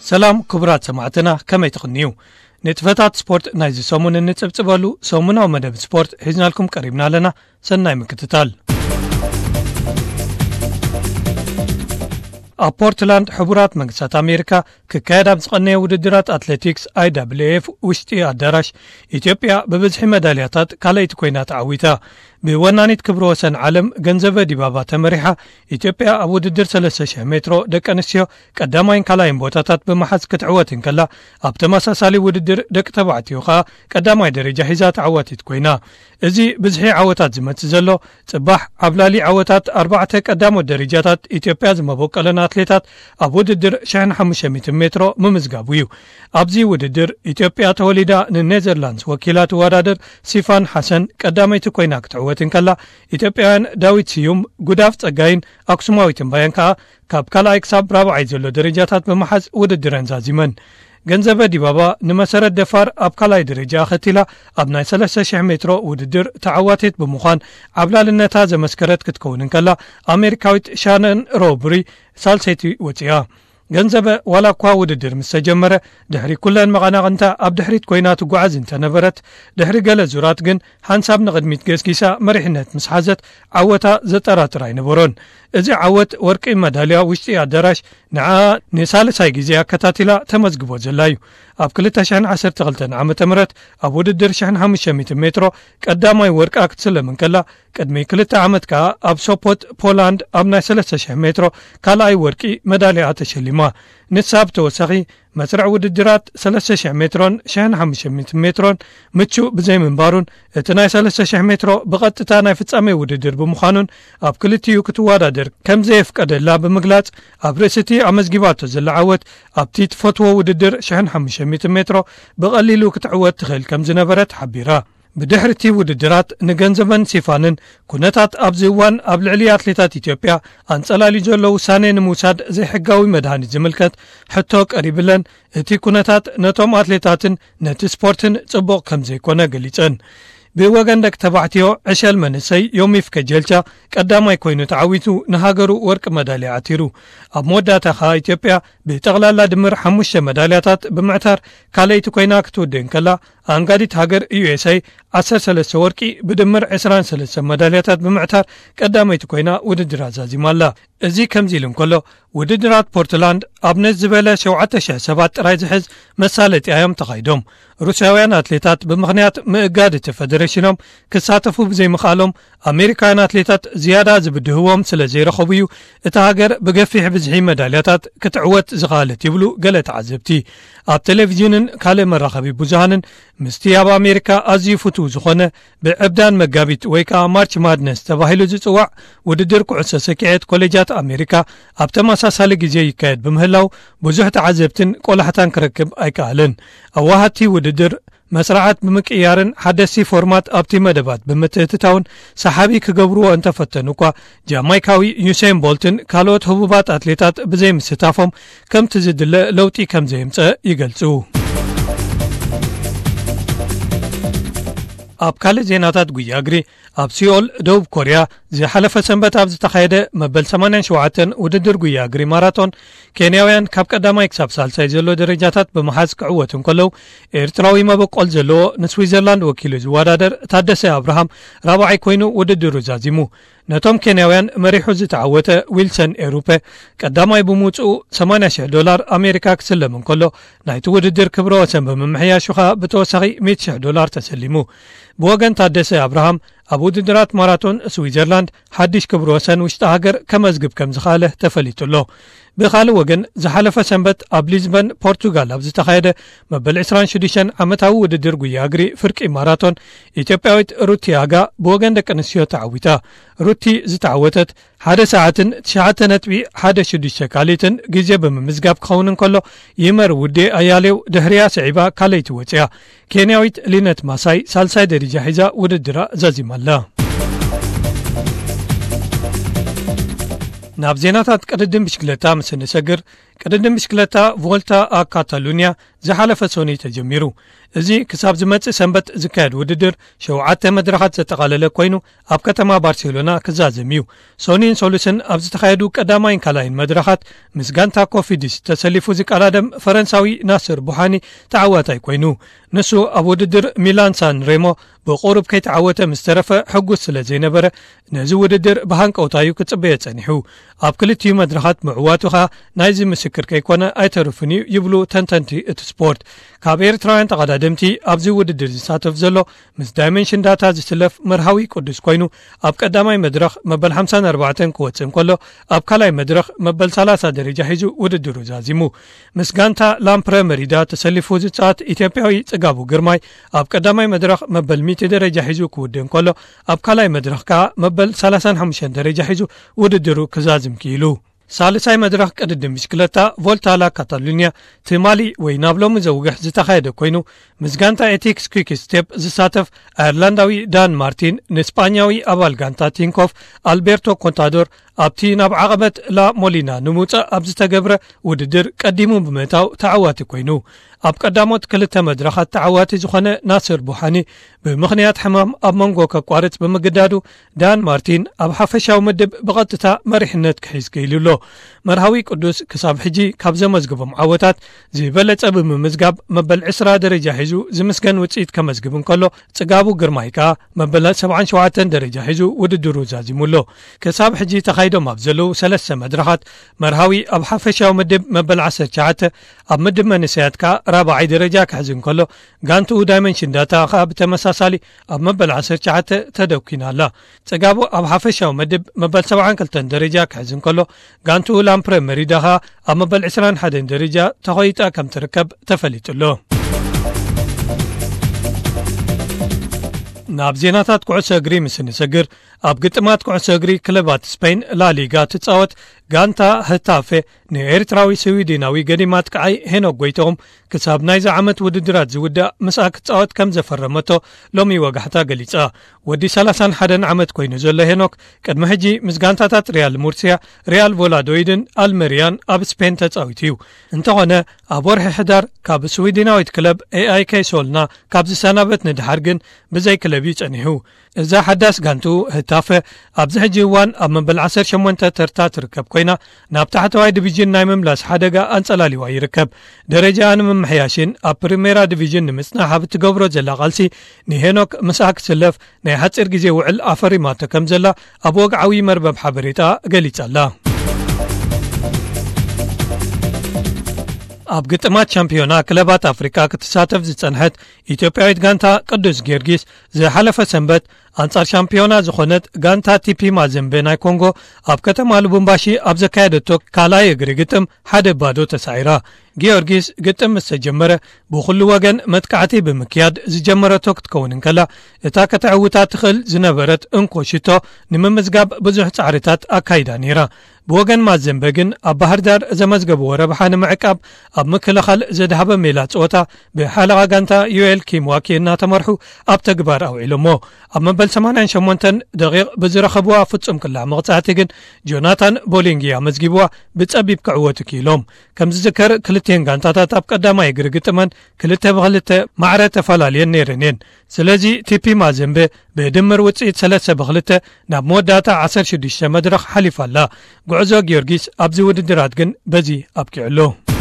سلام كبرات سماعتنا كما يتغنيو نتفتات سبورت نايزي سومون النتسبتبالو سومونا ومدب سبورت حزنا لكم قريبنا لنا سناي مكتتال بورتلاند حبورات منقسات أمريكا ككايدا بسقنية وددرات أتليتيكس IWF وشتي أدراش إثيوبيا ببزح مدالياتات كاليت كوينات عويتا بونانيت كبرو سن عالم جنزبة ديبابا تمريحة إثيوبيا أبو ددر 300 مترو دك أنسيو قدامين كالاين بوتاتات بمحز كتعواتين كلا أبتماسا سالي وددر دك تبعتيوخا قدامين درجة حيزات عواتيت كوينا إزي بزحي عواتات زمت زلو صباح عبلالي عواتات 4 قدامو درجاتات إثيوبيا زمبوك لنا أتليتات أبو ددر شحن 500 مترو ممزقابويو أبزي وددر إثيوبيا توليدا نيزرلاندز وكيلات ورادر سيفان حسن قداميت كوينا كتعواتين كلا إثيوبيان داويت سيوم قداف تقاين أكسماويتن باينكا كاب كالايك ساب رابع عيزلو درجاتات بمحز وددرن زازيمن ገንዘበ ዲባባ ንመሰረት ደፋር ኣብ ካላይ ደረጃ ኸቲላ ኣብ ናይ 300 ሜትሮ ውድድር ተዓዋቲት ብምዃን ኣብላልነታ ዘመስከረት ክትከውን ከላ ኣሜሪካዊት ሻነን ሮብሪ ሳልሰይቲ ወጽያ ገንዘበ ዋላኳ ውድድር ምስተጀመረ ድሕሪ ኩለን መቐናቕንታ ኣብ ድሕሪት ኮይና ትጓዓዝ እንተነበረት ድሕሪ ገለ ዙራት ግን ሓንሳብ ንቕድሚት ገስኪሳ መሪሕነት ምስ ሓዘት ዓወታ ዘጠራጥር ኣይነበሮን እዚ ዓወት ወርቂ መዳልያ ውሽጢ ኣዳራሽ ንዓ ንሳልሳይ ግዜ ኣከታቲላ ተመዝግቦ ዘላ እዩ ኣብ 2012 ዓመተ ምህረት ኣብ ውድድር 1500 ሜትሮ ቀዳማይ ወርቃ ክትስለም ከላ ቅድሚ 2 ዓመት ከዓ ኣብ ሶፖት ፖላንድ ኣብ ናይ 3000 ሜትሮ ካልኣይ ወርቂ መዳልያ ተሸሊማ ንሳብ ተወሳኺ መስርዕ ውድድራት 3000 ሜትሮን 1500 ሜትሮን ምቹ ብዘይ ምንባሩን እቲ ናይ 3000 ሜትሮ ብቐጥታ ናይ ፍጻሜ ውድድር ብምዃኑን ኣብ ክልቲኡ ክትወዳደር ከም ዘየፍቀደላ ብምግላጽ ኣብ ርእስቲ ኣመዝጊባቶ ዘለዓወት ኣብቲ ትፈትዎ ውድድር 1500 ሜትሮ ብቐሊሉ ክትዕወት ትኽእል ከም ዝነበረት ሓቢራ بدحرتي وددرات نغنزبن سيفانن كونتات ابزوان اب لعلي اتليتات اثيوبيا انصلالي جلو سانين موساد زي حقاوي مدهاني زملكت حتى قريبلن اتي كونتات نتوم اتليتاتن نت سبورتن صبوق كم زي كونه غليصن بوغندك تبعتيو عشل منسي يومي فكجلچا قداماي كوينو تعويتو نهاغرو ورق ميداليه عتيرو اب موداتا خا اثيوبيا بتغلالا دمر 5 ميداليات بمعتار كاليت كوينا كتودن كلا አንጋዲት ሀገር ዩኤስኤ 13 ወርቂ ብድምር 23 መዳልያታት በመዕታር ቀዳማይት ኮይና ውድድር አዛዚማላ እዚ ከምዚልን ከሎ ውድድራት ፖርትላንድ ኣብነት ዝበለ 7000 ሰባት ጥራይ ዝሕዝ መሳለጥ ያም ተኻይዶም ሩሲያውያን አትሌታት ብምኽንያት ምእጋድ ተፈደሬሽኖም ክሳተፉ ብዘይ ምኻሎም ኣሜሪካውያን አትሌታት ዝያዳ ዝብድህዎም ስለ ዘይረኸቡዩ እቲ ሃገር ብገፊሕ ብዝሒ መዳልያታት ክትዕወት ዝኻለት ይብሉ ገለ ተዓዘብቲ ኣብ ቴሌቪዥንን ካለ መራኸቢ ብዙሃንን ምስቲ ኣብ ኣሜሪካ ኣዝዩ ፍቱ ዝኾነ ብዕብዳን መጋቢት ወይ ከዓ ማርች ማድነስ ተባሂሉ ዝጽዋዕ ውድድር ኩዕሶ ሰኪዔት ኮሌጃት ኣሜሪካ ኣብ ተመሳሳሊ ግዜ ይካየድ ብምህላው ብዙሕ ተዓዘብትን ቆላሕታን ክረክብ ኣይከኣልን ኣዋሃቲ ውድድር መስራዓት ብምቅያርን ሓደሲ ፎርማት ኣብቲ መደባት ብምትእትታውን ሰሓቢ ክገብርዎ እንተፈተኑ እኳ ጃማይካዊ ዩሴን ቦልትን ካልኦት ህቡባት ኣትሌታት ብዘይ ምስታፎም ከምቲ ዝድለ ለውጢ ከም ዘየምፀ ይገልጹ ኣብ ካለ ዜናታት ጉያ እግሪ ኣብ ሲኦል ደቡብ ኮርያ ዝሓለፈ ሰንበት ኣብ ዝተኻየደ መበል 87 ውድድር ጉያ እግሪ ማራቶን ኬንያውያን ካብ ቀዳማይ ክሳብ ሳልሳይ ዘሎ ደረጃታት ብምሓዝ ክዕወቱን ከለው ኤርትራዊ መበቆል ዘለዎ ንስዊዘርላንድ ወኪሉ ዝወዳደር ታደሰ አብርሃም ራብዓይ ኮይኑ ውድድሩ ዛዚሙ ነቶም ኬንያውያን መሪሑ ዝተዓወተ ዊልሰን ኤሩፔ ቀዳማይ ብምውጽኡ $80,000 ኣሜሪካ ክስለምን ከሎ ናይቲ ውድድር ክብረ ወሰን ብምምሕያሹኻ ብተወሳኺ $100,000 ተሰሊሙ ብወገን ታደሰ አብርሃም ኣብ ውድድራት ማራቶን ስዊዘርላንድ ሓድሽ ክብረ ወሰን ውሽጢ ሃገር ከመዝግብ ከም ዝኻለ ተፈሊጡሎ ብኻሊ ወገን ዝሓለፈ ሰንበት ኣብ ሊዝበን ፖርቱጋል ኣብ ዝተኻየደ መበል 26 ዓመታዊ ውድድር ጉያ እግሪ ፍርቂ ማራቶን ኢትዮጵያዊት ሩቲ ኣጋ ብወገን ደቂ ኣንስትዮ ተዓዊታ ሩቲ ዝተዓወተት 1 ሰዓትን 9.16 ካሊትን ግዜ ብምምዝጋብ ክኸውን ከሎ ይመር ውዴ ኣያሌው ድሕሪያ ስዒባ ካለይቲ ወጽያ ኬንያዊት ሊነት ማሳይ ሳልሳይ ደረጃ ሒዛ ውድድራ ዘዚማላ ናብ ዜናታት ቀደድን ብሽክለታ ምስ ንሰግር ቅድድም ብሽክለታ ቮልታ አ ካታሉንያ ዝሓለፈ ሶኒ ተጀሚሩ እዚ ክሳብ ዝመጽእ ሰንበት ዝካየድ ውድድር 7 መድረኻት ዘጠቓለለ ኮይኑ ኣብ ከተማ ባርሴሎና ክዛዘም እዩ ሶኒን ሶሉስን ኣብ ዝተኻየዱ ቀዳማይን ካልኣይን መድረኻት ምስ ጋንታ ኮፊዲስ ተሰሊፉ ዝቀዳደም ፈረንሳዊ ናስር ቡሓኒ ተዓዋታይ ኮይኑ ንሱ ኣብ ውድድር ሚላን ሳን ሬሞ ብቁሩብ ከይተዓወተ ምስ ተረፈ ሕጉስ ስለ ዘይነበረ ነዚ ውድድር ብሃንቀውታዩ ክጽበየ ጸኒሑ ኣብ ክልቲኡ መድረኻት ምዕዋቱ ኸ ናይዚ ምስክር ከይኮነ ኣይተርፍን እዩ ይብሉ ተንተንቲ እቲ ስፖርት ካብ ኤርትራውያን ተቐዳደምቲ ኣብዚ ውድድር ዝሳተፍ ዘሎ ምስ ዳይሜንሽን ዳታ ዝስለፍ መርሃዊ ቅዱስ ኮይኑ ኣብ ቀዳማይ መድረኽ መበል 54 ክወፅእ እንከሎ ኣብ ካልኣይ መድረኽ መበል 30 ደረጃ ሒዙ ውድድሩ ዛዚሙ ምስ ጋንታ ላምፕረ መሪዳ ተሰሊፉ ዝጻወት ኢትዮጵያዊ ጽጋቡ ግርማይ ኣብ ቀዳማይ መድረኽ መበል 100 ደረጃ ሒዙ ክውድእ እንከሎ ኣብ ካልኣይ መድረኽ ከዓ መበል 35 ደረጃ ሒዙ ውድድሩ ክዛዝም ክኢሉ ሳልሳይ መድረኽ ቅድድም ብሽክለታ ቮልታ ላ ካታሉንያ ትማሊ ወይ ናብ ሎሚ ዘውግሕ ዝተኻየደ ኮይኑ ምስ ጋንታ ኤቲክስ ኩዊክ ስቴፕ ዝሳተፍ ኣየርላንዳዊ ዳን ማርቲን ንስፓኛዊ ኣባል ጋንታ ቲንኮፍ ኣልቤርቶ ኮንታዶር ኣብቲ ናብ ዓቐበት ላ ሞሊና ንምውፃእ ኣብ ዝተገብረ ውድድር ቀዲሙ ብምእታው ተዓዋቲ ኮይኑ ኣብ ቀዳሞት ክልተ መድረኻት ተዓዋቲ ዝኾነ ናስር ቡሓኒ ብምኽንያት ሕማም ኣብ መንጎ ከቋርጽ ብምግዳዱ ዳን ማርቲን ኣብ ሓፈሻዊ ምድብ ብቐጥታ መሪሕነት ክሒዝ ክኢሉሎ መርሃዊ ቅዱስ ክሳብ ሕጂ ካብ ዘመዝግቦም ዓወታት ዝበለጸ ብምምዝጋብ መበል 20 ደረጃ ሒዙ ዝምስገን ውፅኢት ከመዝግብ እንከሎ ጽጋቡ ግርማይ ከዓ መበል 77 ደረጃ ሒዙ ውድድሩ ዛዚሙሎ ክሳብ ሕጂ ተኻይዶም ኣብ ዘለዉ 3 መድረኻት መርሃዊ ኣብ ሓፈሻዊ ምድብ መበል 19 ኣብ ምድብ መንእሰያት ከዓ ራብዓይ ደረጃ ክሕዝ እንከሎ ጋንቱ ዳይሜንሽን ዳታ ከዓ ብተመሳሳሊ ኣብ መበል 19 ተደኪና ኣላ ጽጋቡ ኣብ ሓፈሻዊ ምድብ መበል 72 ደረጃ ክሕዝ እንከሎ ጋንቱ ላምፕረ መሪዳ ከዓ ኣብ መበል 21 ደረጃ ተኾይጣ ከም ትርከብ ተፈሊጡሎ ናብ ዜናታት ኩዕሶ እግሪ ምስ ንሰግር ኣብ ግጥማት ኩዕሶ እግሪ ክለባት ስፔን ላሊጋ ትጻወት ጋንታ ህታፌ ንኤርትራዊ ስዊድናዊ ገዲማት ከዓይ ሄኖክ ጎይቶም ክሳብ ናይዚ ዓመት ውድድራት ዝውዳእ ምስኣ ክጻወት ከም ዘፈረመቶ ሎሚ ወጋሕታ ገሊጻ ወዲ 31 ዓመት ኮይኑ ዘሎ ሄኖክ ቅድሚ ሕጂ ምስ ጋንታታት ሪያል ሙርሲያ ሪያል ቮላዶይድን ኣልሜሪያን ኣብ ስፔን ተጻዊቱ እዩ እንተኾነ ኣብ ወርሒ ሕዳር ካብ ስዊድናዊት ክለብ ኤኣይኬ ሶልና ካብ ዝሰናበት ንድሓር ግን ብዘይ ክለብ ይጸኒሑ እዛ ሓዳስ ጋንቱ ህታፈ ኣብዚ ሕጂ እዋን ኣብ መበል 18 ተርታ ትርከብ ኮይና ናብ ታሕተዋይ ዲቪዥን ናይ ምምላስ ሓደጋ አንጸላሊዋ ይርከብ ደረጃ ንምምሕያሽን ኣብ ፕሪሜራ ዲቪዥን ንምጽናሕ ኣብ ትገብሮ ዘላ ቃልሲ ንሄኖክ ምስኣ ክስለፍ ናይ ሓፂር ግዜ ውዕል ኣፈሪማቶ ከም ዘላ ኣብ ወግዓዊ መርበብ ሓበሬታ ገሊጻላ ኣብ ግጥማት ቻምፒዮና ክለባት ኣፍሪካ ክትሳተፍ ዝጸንሐት ኢትዮጵያዊት ጋንታ ቅዱስ ጊዮርጊስ ዝሓለፈ ሰንበት አንጻር ሻምፒዮና ዝኾነት ጋንታ ቲፒ ማዘምቤ ናይ ኮንጎ ኣብ ከተማ ሉቡምባሺ ኣብ ዘካየደቶ ካልኣይ እግሪ ግጥም ሓደ ባዶ ተሳዒራ ጊዮርጊስ ግጥም ምስ ተጀመረ ብኹሉ ወገን መጥቃዕቲ ብምክያድ ዝጀመረቶ ክትከውን እንከላ እታ ከተዕውታ ትኽእል ዝነበረት እንኮሽቶ ንምምዝጋብ ብዙሕ ጻዕርታት ኣካይዳ ነይራ ብወገን ማዘምቤ ግን ኣብ ባህር ዳር ዘመዝገበ ረብሓ ንምዕቃብ ኣብ ምክልኻል ዘድሃበ ሜላ ጸወታ ብሓለቓ ጋንታ ዩኤል ኪምዋኪ እናተመርሑ ኣብ ተግባር ኣውዒሎሞ ኣብ መበል 88 ደቂቕ ብዝረኸብዋ ፍጹም ቅላዕ መቕጻዕቲ ግን ጆናታን ቦሊንጊያ መዝጊብዋ ብጸቢብ ክዕወቱ ክኢሎም ከም ዝዝከር ክልቴን ጋንታታት ኣብ ቀዳማይ እግሪ ግጥመን 2-2 ማዕረ ተፈላለየን ነይረን እየን ስለዚ ቲፒ ማዘምቤ ብድምር ውፅኢት 3-2 ናብ መወዳእታ 16 መድረኽ ሓሊፋላ ጉዕዞ ጊዮርጊስ ኣብዚ ውድድራት ግን በዚ ኣብኪዕሎ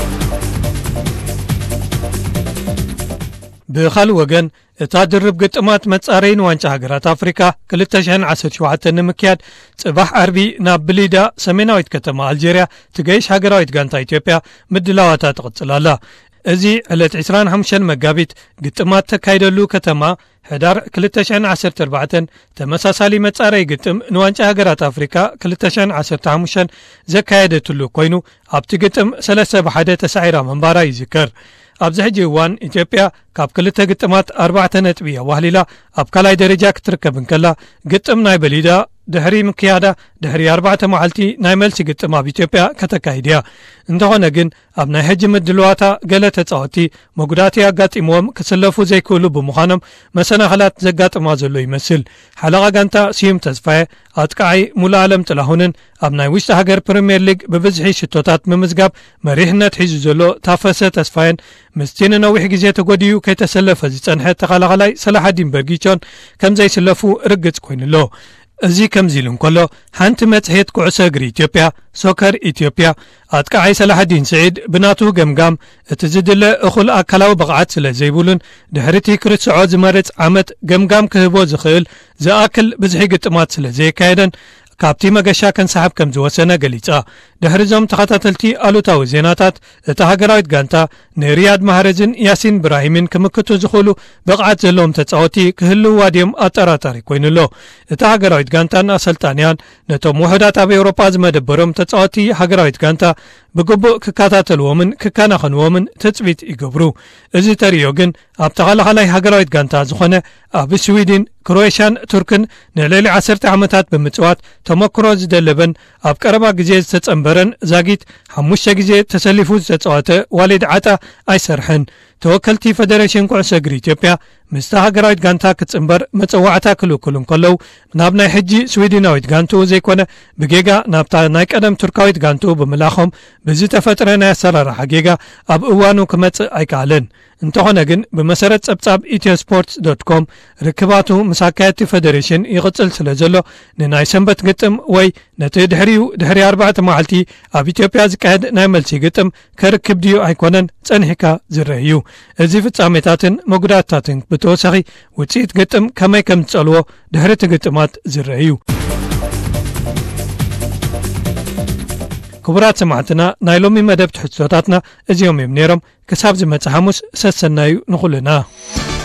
ብኻል ወገን እታ ድርብ ግጥማት መጻረይን ዋንጫ ሃገራት ኣፍሪካ 2017 ንምክያድ ጽባሕ ዓርቢ ናብ ብሊዳ ሰሜናዊት ከተማ ኣልጀርያ ትገይሽ ሃገራዊት ጋንታ ኢትዮጵያ ምድላዋታ ትቕጽላላ እዚ ዕለት 25 መጋቢት ግጥማት ተካይደሉ ከተማ ሕዳር 2014 ተመሳሳሊ መጻረይ ግጥም ንዋንጫ ሃገራት ኣፍሪካ 2015 ዘካየደትሉ ኮይኑ ኣብቲ ግጥም 3-1 ተሳዒራ መንባራ ይዝከር ኣብዚ ሕጂ እዋን ኢትዮጵያ ካብ ክልተ ግጥማት 4 ነጥቢ ኣዋህሊላ ኣብ ካልኣይ ደረጃ ክትርከብ እንከላ ግጥም ናይ በሊዳ ድሕሪ ምክያዳ ድሕሪ 4 መዓልቲ ናይ መልሲ ግጥም ኣብ ኢትዮጵያ ከተካሂድ እያ እንተኾነ ግን ኣብ ናይ ሕጂ ምድልዋታ ገለ ተጻወቲ መጉዳእቲ ኣጋጢሞም ክስለፉ ዘይክእሉ ብምዃኖም መሰናኽላት ዘጋጥማ ዘሎ ይመስል ሓለቓ ጋንታ ስዩም ተስፋየ ኣጥቃዓይ ሙሉእ ዓለም ጥላሁንን ኣብ ናይ ውሽጢ ሃገር ፕሪምየር ሊግ ብብዝሒ ሽቶታት ምምዝጋብ መሪሕነት ሒዙ ዘሎ ታፈሰ ተስፋየን ምስቲ ንነዊሕ ግዜ ተጎዲዩ ከይተሰለፈ ዝጸንሐ ተኸላኸላይ ሰላሓዲን በርጊቾን ከም ዘይስለፉ ርግጽ ኮይኑሎ እዚ ከምዚ ኢሉ እንከሎ ሓንቲ መጽሔት ኩዕሶ እግሪ ኢትዮጵያ ሶከር ኢትዮጵያ ኣጥቃዓይ ሰላሓዲን ስዒድ ብናቱ ገምጋም እቲ ዝድለ እኹል ኣካላዊ ብቕዓት ስለ ዘይብሉን ድሕሪቲ ክርስዖ ዝመርጽ ዓመት ገምጋም ክህቦ ዝኽእል ዝኣክል ብዝሒ ግጥማት ስለ ዘይካየደን ካብቲ መገሻ ከንሰሓብ ከም ዝወሰነ ገሊጻ ድሕሪዞም ተኸታተልቲ ኣሉታዊ ዜናታት እታ ሃገራዊት ጋንታ ንሪያድ ማህረዝን ያሲን ብራሂምን ክምክቱ ዝኽእሉ ብቕዓት ዘለዎም ተጻወቲ ክህልው ዋድዮም ኣጠራጣሪ ኮይኑሎ እታ ሃገራዊት ጋንታን ኣሰልጣንያን ነቶም ውሕዳት ኣብ ኤውሮጳ ዝመደበሮም ተጻወቲ ሃገራዊት ጋንታ ብግቡእ ክከታተልዎምን ክከናኸንዎምን ትጽቢት ይገብሩ እዚ ተሪዮ ግን ኣብ ተኸላኸላይ ሃገራዊት ጋንታ ዝኾነ ኣብ ስዊድን ክሮኤሽያን ቱርክን ንልዕሊ 10 ዓመታት ብምጽዋት ተመክሮ ዝደለበን ኣብ ቀረባ ግዜ ዝተጸንበረን ዛጊት 5 ግዜ ተሰሊፉ ዝተጻወተ ዋሊድ ዓጣ ኣይሰርሕን ተወከልቲ ፌደሬሽን ኩዕሶ እግሪ ኢትዮጵያ ምስታ ሃገራዊት ጋንታ ክጽንበር መጽዋዕታ ክልክሉ እንከለዉ ናብ ናይ ሕጂ ስዊድናዊት ጋንቱ ዘይኮነ ብጌጋ ናብታ ናይ ቀደም ቱርካዊት ጋንቱ ብምላኾም ብዝተፈጥረ ናይ ኣሰራርሓ ጌጋ ኣብ እዋኑ ክመጽእ ኣይከኣለን እንተኾነ ግን ብመሰረት ጸብጻብ ኢትዮስፖርትስ.com ርክባቱ ምስ ኣካየድቲ ፌደሬሽን ይቕጽል ስለ ዘሎ ንናይ ሰንበት ግጥም ወይ ነቲ ድሕሪ 4 መዓልቲ ኣብ ኢትዮጵያ ዝካየድ ናይ መልሲ ግጥም ከርክብ ድዩ ኣይኮነን ጸኒሕካ ዝረአ እዩ እዚ ፍጻሜታትን መጉዳእታትን ብተወሳኺ ውጽኢት ግጥም ከመይ ከም ዝጸልዎ ድሕሪ እቲ ግጥማት ዝረአ እዩ ክቡራት ሰማዕትና ናይ ሎሚ መደብ ትሕዝቶታትና እዚኦም እዮም ነይሮም ክሳብ ዝመጽእ ሐሙስ ሰሰናዩ ንኹልና